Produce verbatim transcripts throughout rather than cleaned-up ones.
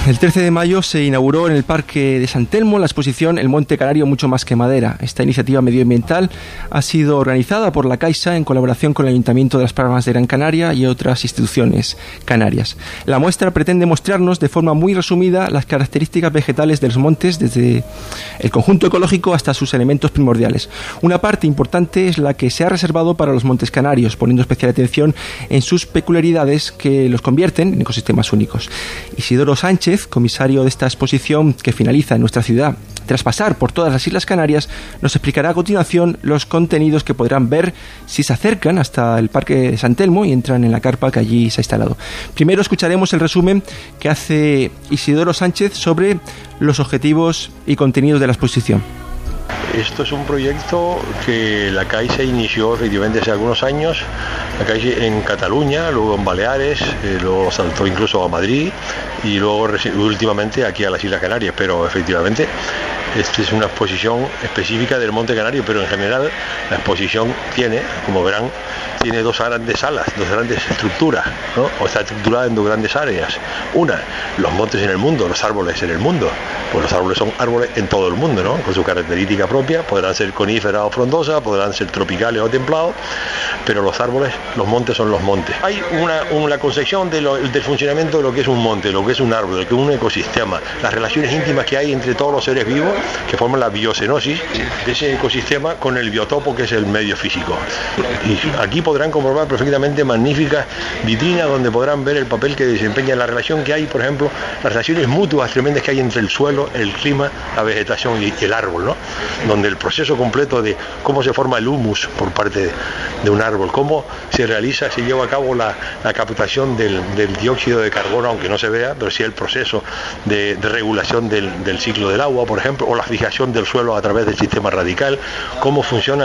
El trece de mayo se inauguró en el Parque de San Telmo la exposición El Monte Canario mucho más que madera. Esta iniciativa medioambiental ha sido organizada por la Caixa en colaboración con el Ayuntamiento de Las Palmas de Gran Canaria y otras instituciones canarias. La muestra pretende mostrarnos de forma muy resumida las características vegetales de los montes, desde el conjunto ecológico hasta sus elementos primordiales. Una parte importante es la que se ha reservado para los montes canarios, poniendo especial atención en sus peculiaridades que los convierten en ecosistemas únicos. Isidoro Sánchez, comisario de esta exposición que finaliza en nuestra ciudad, tras pasar por todas las Islas Canarias, nos explicará a continuación los contenidos que podrán ver si se acercan hasta el Parque de San Telmo y entran en la carpa que allí se ha instalado. Primero escucharemos el resumen que hace Isidoro Sánchez sobre los objetivos y contenidos de la exposición. Esto es un proyecto que la Caixa inició efectivamente hace algunos años, la Caixa en Cataluña, luego en Baleares, eh, luego saltó incluso a Madrid y luego últimamente aquí a las Islas Canarias, pero efectivamente esta es una exposición específica del Monte Canario, pero en general la exposición tiene, como verán, tiene dos grandes salas, dos grandes estructuras, ¿no? O está estructurada en dos grandes áreas. Una, los montes en el mundo, los árboles en el mundo. Pues los árboles son árboles en todo el mundo, ¿no? Con su característica propia, podrán ser coníferas o frondosas, podrán ser tropicales o templados, pero los árboles, los montes son los montes. Hay una, una concepción de lo, del funcionamiento de lo que es un monte, lo que es un árbol, lo que es un ecosistema, las relaciones íntimas que hay entre todos los seres vivos que forman la biocenosis de ese ecosistema con el biotopo que es el medio físico. Y aquí podrán comprobar perfectamente magníficas vitrinas donde podrán ver el papel que desempeña la relación que hay, por ejemplo, las relaciones mutuas tremendas que hay entre el suelo, el clima, la vegetación y el árbol, ¿no? Donde el proceso completo de cómo se forma el humus por parte de, de un árbol, cómo se realiza, se lleva a cabo la, la captación del, del dióxido de carbono, aunque no se vea, pero sí el proceso de, de regulación del, del ciclo del agua, por ejemplo, o la fijación del suelo a través del sistema radical, cómo funciona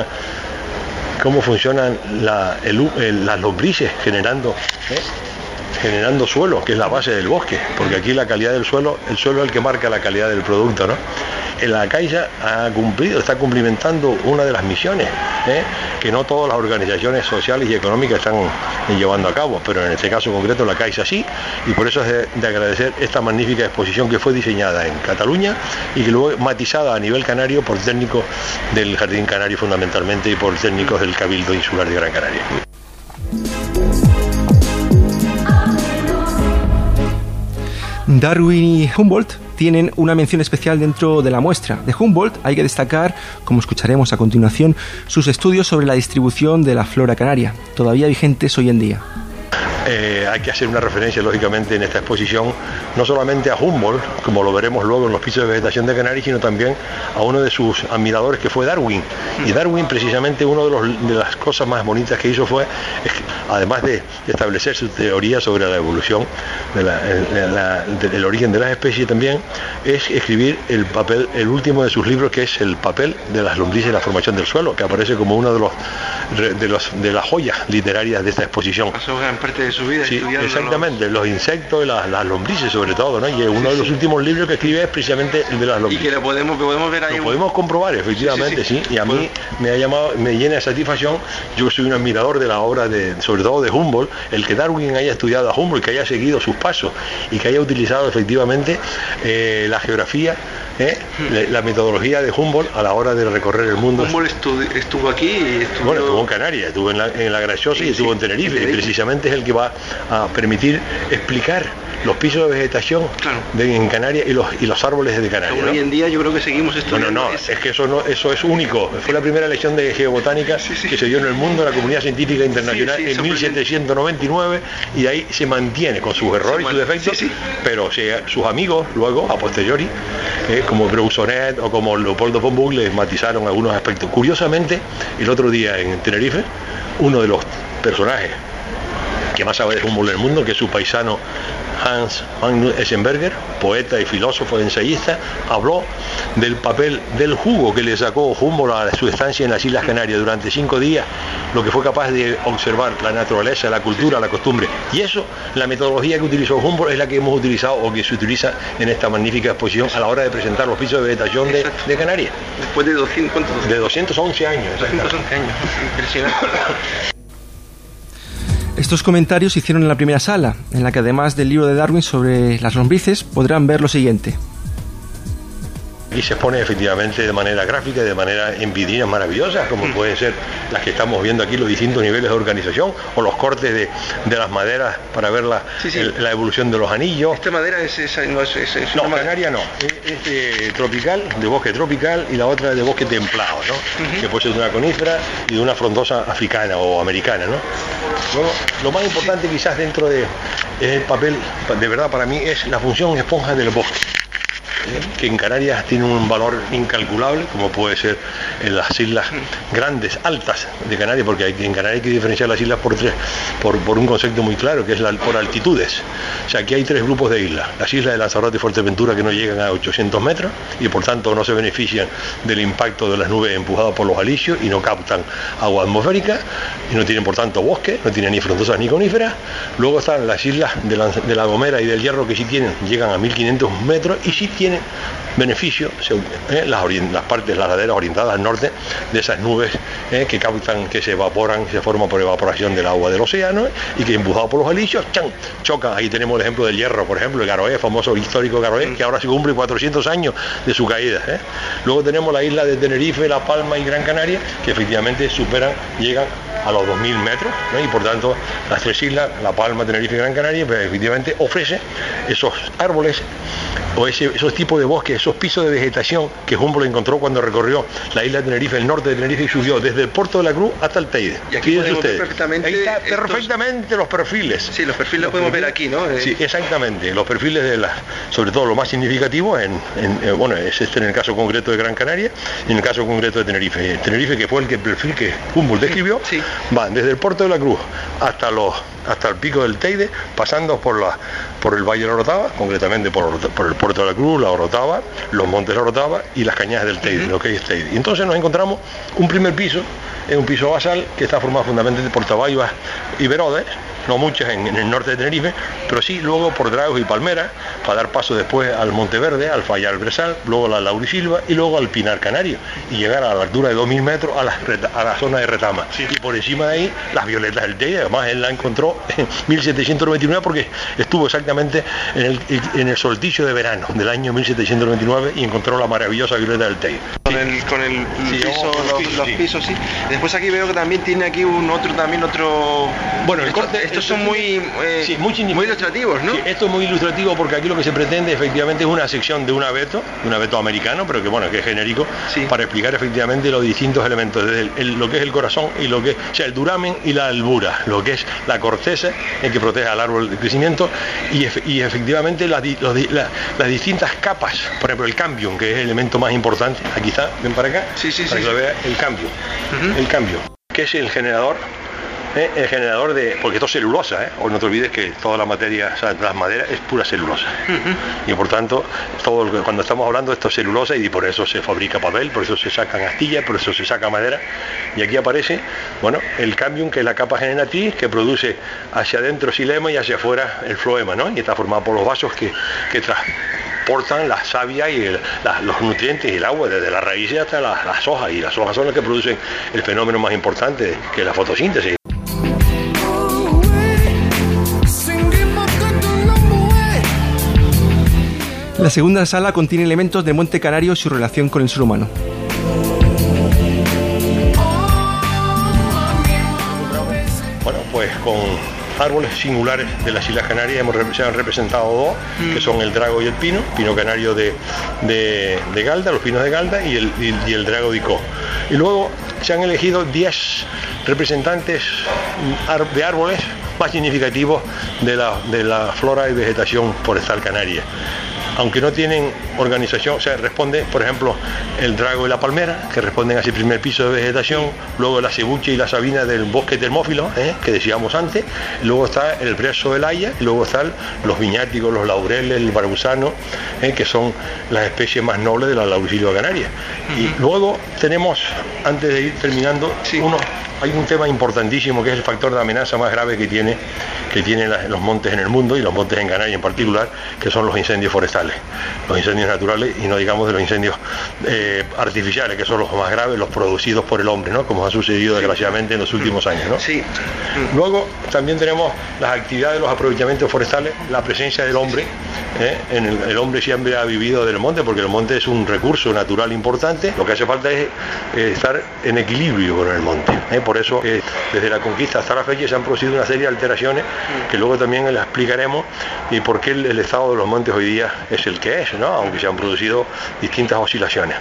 cómo funcionan la, el, el, las lombrices generando ¿eh? generando suelo, que es la base del bosque, porque aquí la calidad del suelo, el suelo es el que marca la calidad del producto, ¿no? La Caixa ha cumplido, está cumplimentando una de las misiones, ¿eh? que no todas las organizaciones sociales y económicas están llevando a cabo, pero en este caso concreto la Caixa sí, y por eso es de, de agradecer esta magnífica exposición que fue diseñada en Cataluña y que luego matizada a nivel canario por técnicos del Jardín Canario fundamentalmente y por técnicos del Cabildo Insular de Gran Canaria. Darwin y Humboldt tienen una mención especial dentro de la muestra. De Humboldt hay que destacar, como escucharemos a continuación, sus estudios sobre la distribución de la flora canaria, todavía vigentes hoy en día. Eh, hay que hacer una referencia, lógicamente, en esta exposición, no solamente a Humboldt, como lo veremos luego en los pisos de vegetación de Canarias, sino también a uno de sus admiradores, que fue Darwin. Y Darwin, precisamente, una de, los, de las cosas más bonitas que hizo fue, es que, además de establecer su teoría sobre la evolución, de la, de la, del origen de las especies también, es escribir el papel, el último de sus libros, que es el papel de las lombrices y la formación del suelo, que aparece como uno de los de, los, de las joyas literarias de esta exposición. Pasó gran parte de su vida sí, exactamente, los, los insectos y las, las lombrices sobre todo, ¿no? Y uno sí, de los sí. últimos libros que escribe es precisamente el de las lombrices. Y que lo podemos, podemos ver ahí. Lo un... podemos comprobar, efectivamente, sí. sí, sí. Y a mí bueno. me ha llamado, me llena de satisfacción, yo soy un admirador de la obra de, sobre todo de Humboldt, el que Darwin haya estudiado a Humboldt, que haya seguido sus pasos y que haya utilizado efectivamente eh, la geografía, eh, la, la metodología de Humboldt a la hora de recorrer el mundo. Humboldt estuvo, estuvo aquí y estuvo... Bueno, estuvo en Canarias, estuvo en la, en la Graciosa sí, y estuvo sí, en Tenerife, y precisamente es el que va a permitir explicar los pisos de vegetación claro. de, en Canarias y los, y los árboles de Canarias. ¿no? Hoy en día yo creo que seguimos estudiando. No, no, no, es que eso, no, eso es único. Fue la primera lección de geobotánica sí, sí. que se dio en el mundo, la comunidad científica internacional, sí, sí, en mil setecientos noventa y nueve, y ahí se mantiene con sus errores y sus defectos, sí, sí. pero sí, sus amigos luego, a posteriori, eh, como Broussonnet o como Leopoldo von Buch, les matizaron algunos aspectos. Curiosamente, el otro día en Tenerife, uno de los personajes que más sabe de Humboldt en el mundo, que es su paisano Hans Magnus Essenberger, poeta y filósofo ensayista, habló del papel del jugo que le sacó Humboldt a su estancia en las Islas Canarias durante cinco días, lo que fue capaz de observar la naturaleza, la cultura, la costumbre. Y eso, la metodología que utilizó Humboldt es la que hemos utilizado o que se utiliza en esta magnífica exposición a la hora de presentar los pisos de vegetación de, de Canarias. Después de doscientos, ¿cuántos? De doscientos once años. doscientos once años, impresionante. Estos comentarios se hicieron en la primera sala, en la que además del libro de Darwin sobre las lombrices podrán ver lo siguiente. Y se expone efectivamente de manera gráfica y de manera en vidrieras maravillosas, como pueden ser las que estamos viendo aquí, los distintos niveles de organización, o los cortes de, de las maderas para ver la, sí, sí. El, la evolución de los anillos. ¿Esta madera es esa? No, es, es, es no una canaria no, es, es de tropical, de bosque tropical, y la otra es de bosque templado, ¿no? Uh-huh. Que puede ser de una conífera y de una frondosa africana o americana, ¿no? Luego, lo más importante quizás dentro de el papel, de verdad para mí, es la función esponja del bosque, que en Canarias tiene un valor incalculable, como puede ser en las islas grandes, altas de Canarias, porque hay, en Canarias hay que diferenciar las islas por tres, por, por un concepto muy claro, que es la, por altitudes. O sea, aquí hay tres grupos de islas: las islas de Lanzarote y Fuerteventura, que no llegan a ochocientos metros y por tanto no se benefician del impacto de las nubes empujadas por los alisios y no captan agua atmosférica y no tienen por tanto bosque, no tienen ni frondosas ni coníferas. Luego están las islas de la, de la Gomera y del Hierro, que sí tienen, llegan a mil quinientos metros y sí tienen beneficio, eh, las, las partes, las laderas orientadas al norte de esas nubes eh, que captan, que se evaporan, se forman por evaporación del agua del océano, y que empujados por los alisios, ¡chan!, chocan. Ahí tenemos el ejemplo del Hierro, por ejemplo, el Garoé, famoso histórico Garoé, que ahora se cumple cuatrocientos años de su caída. Eh. Luego tenemos la isla de Tenerife, La Palma y Gran Canaria, que efectivamente superan, llegan a los dos mil metros, ¿no? Y por tanto las tres islas, La Palma, Tenerife y Gran Canaria, pues efectivamente ofrece esos árboles o ese, esos tipos de bosques, esos pisos de vegetación que Humboldt encontró cuando recorrió la isla de Tenerife, el norte de Tenerife, y subió desde el puerto de la Cruz hasta el Teide. Y aquí podemos ver perfectamente, ahí está estos... perfectamente los perfiles. Sí, los perfiles los podemos ver aquí, ¿no? Sí, exactamente, los perfiles de las, sobre todo lo más significativo, en, en, en, bueno, es este en el caso concreto de Gran Canaria y en el caso concreto de Tenerife. Tenerife, que fue el, que, el perfil que Humboldt describió, sí. Van desde el puerto de la Cruz hasta los hasta el pico del Teide, pasando por la por el Valle de la Orotava, concretamente por, por el puerto de la Cruz, la Orotava, los montes de la Orotava y las cañadas del Teide, uh-huh. Lo que es Teide. Y entonces nos encontramos un primer piso, es un piso basal que está formado fundamentalmente por tabayuas y verodes, no muchas en, en el norte de Tenerife, pero sí luego por dragos y palmeras, para dar paso después al Monteverde, al Fayal Bresal, luego a la Laurisilva y luego al Pinar Canario, y llegar a la altura de dos mil metros a la, a la zona de Retama. Sí. Y por encima de ahí las violetas del Teide. Además él la encontró en mil setecientos noventa y nueve porque estuvo exactamente en el, en el solsticio de verano del año mil setecientos noventa y nueve y encontró la maravillosa violeta del Teide. Con el, con el sí, piso, los, los, pisos, los sí. pisos, sí. Después aquí veo que también tiene aquí un otro, también otro... Bueno, el corte... Estos son muy, eh, sí, muy, muy ilustrativos, ¿no? Sí, esto es muy ilustrativo porque aquí lo que se pretende efectivamente es una sección de un abeto, un abeto americano, pero que bueno, que es genérico, sí. Para explicar efectivamente los distintos elementos, desde el, el, lo que es el corazón y lo que es, o sea, el duramen y la albura, lo que es la corteza, el que protege al árbol de crecimiento, y, y efectivamente las, los, la, las distintas capas, por ejemplo el cambium, que es el elemento más importante, aquí está, ven para acá, sí, sí, para sí, que lo sí. vea, el cambium, uh-huh. El cambium, que es el generador. ¿Eh? El generador de, porque esto es celulosa, ¿eh? O no te olvides que toda la materia, o sea, las maderas es pura celulosa, uh-huh. Y por tanto todo lo, cuando estamos hablando de esto es celulosa, y por eso se fabrica papel, por eso se sacan astillas, por eso se saca madera, y aquí aparece, bueno, el cambium, que es la capa generatriz que produce hacia adentro xilema y hacia afuera el floema, ¿no? Y está formado por los vasos que, que transportan la savia y el, la, los nutrientes y el agua desde las raíces hasta la, las hojas, y las hojas son las que producen el fenómeno más importante, que es la fotosíntesis. La segunda sala contiene elementos de Monte Canario y su relación con el ser humano. Bueno, pues con árboles singulares de las Islas Canarias hemos, se han representado dos, mm. que son el drago y el pino, pino canario de, de, de Galda, los pinos de Galda, y el, y, y el drago de Icó. Y luego se han elegido diez representantes de árboles más significativos de la, de la flora y vegetación forestal canaria. Aunque no tienen organización, o sea, responde, por ejemplo, el drago y la palmera, que responden a ese primer piso de vegetación, luego la cebuche y la sabina del bosque termófilo, ¿eh? que decíamos antes, luego está el brezo del haya, y luego están los viñáticos, los laureles, el barbusano, ¿eh? que son las especies más nobles de la laurisilva canaria. Uh-huh. Y luego tenemos antes de ir terminando, sí. uno, hay un tema importantísimo que es el factor de amenaza más grave que tiene que tienen los montes en el mundo y los montes en Canarias en particular, que son los incendios forestales, los incendios naturales y no digamos de los incendios eh, artificiales, que son los más graves, los producidos por el hombre, ¿no? Como ha sucedido desgraciadamente en los últimos años, ¿no? Sí. Luego también tenemos las actividades de los aprovechamientos forestales, la presencia del hombre, ¿eh? en el, el hombre siempre ha vivido del monte porque el monte es un recurso natural importante, lo que hace falta es eh, estar en equilibrio con el monte, ¿eh? Por eso eh, desde la conquista hasta la fecha se han producido una serie de alteraciones que luego también las explicaremos y por qué el, el estado de los montes hoy día es el que es, ¿no? Aunque se han producido distintas oscilaciones.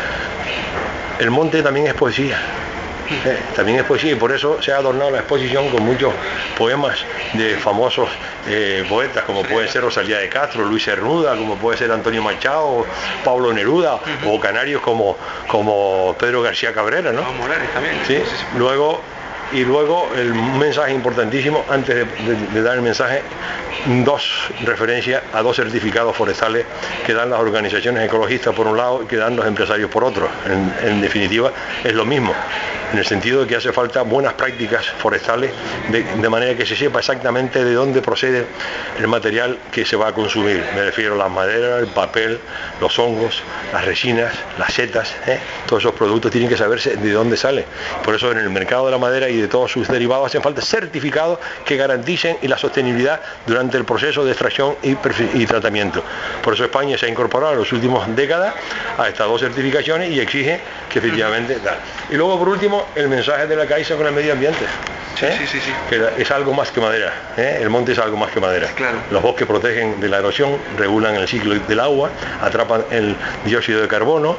El monte también es poesía. Eh, también es poesía y por eso se ha adornado la exposición con muchos poemas de famosos eh, poetas como puede ser Rosalía de Castro, Luis Cernuda, como puede ser Antonio Machado, Pablo Neruda, uh-huh. o canarios como, como Pedro García Cabrera, ¿no? Vamos Morales también. ¿Sí? Luego, y luego el mensaje importantísimo, antes de, de, de dar el mensaje, dos referencias a dos certificados forestales que dan las organizaciones ecologistas por un lado y que dan los empresarios por otro. En, en definitiva es lo mismo, en el sentido de que hace falta buenas prácticas forestales de, de manera que se sepa exactamente de dónde procede el material que se va a consumir. Me refiero a las maderas, el papel, los hongos, las resinas, las setas, ¿eh? Todos esos productos tienen que saberse de dónde salen. Por eso en el mercado de la madera y de todos sus derivados hacen falta certificados que garanticen la sostenibilidad durante el proceso de extracción y, y tratamiento. Por eso España se ha incorporado en las últimas décadas a estas dos certificaciones y exige que efectivamente da. Y luego por último el mensaje de la Caixa con el medio ambiente. ¿Eh? Sí, sí, sí, sí. Que es algo más que madera, ¿eh? El monte es algo más que madera. Claro. Los bosques protegen de la erosión, regulan el ciclo del agua, atrapan el dióxido de carbono,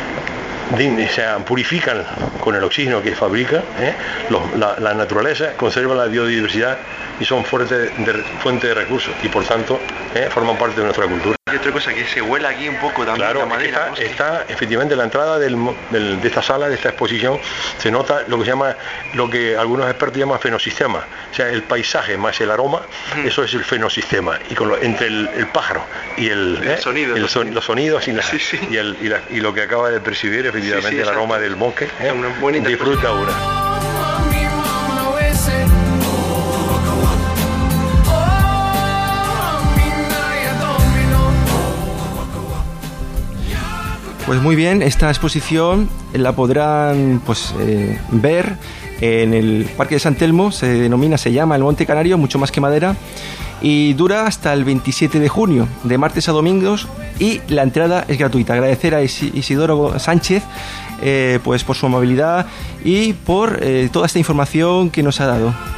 o sea, purifican con el oxígeno que fabrica, ¿eh? Los, la, la naturaleza conserva la biodiversidad y son fuente de, de, fuente de recursos y por tanto ¿eh? forman parte de nuestra cultura. Y otra cosa que se huela aquí un poco también. Claro, la madera, está, está efectivamente la entrada del, del, de esta sala, de esta exposición, se nota lo que se llama, lo que algunos expertos llaman fenosistema, o sea, el paisaje más el aroma, mm. eso es el fenosistema, y con lo, entre el, el pájaro y el, el ¿eh? sonido, el son, los sonidos y, la, sí, sí. Y, el, y, la, y lo que acaba de percibir efectivamente sí, sí, el aroma del bosque, ¿eh? Una buena disfruta una. Pues muy bien, esta exposición la podrán pues eh, ver en el Parque de San Telmo, se denomina, se llama El Monte Canario, mucho más que madera, y dura hasta el veintisiete de junio, de martes a domingos, y la entrada es gratuita. Agradecer a Isidoro Sánchez eh, pues por su amabilidad y por eh, toda esta información que nos ha dado.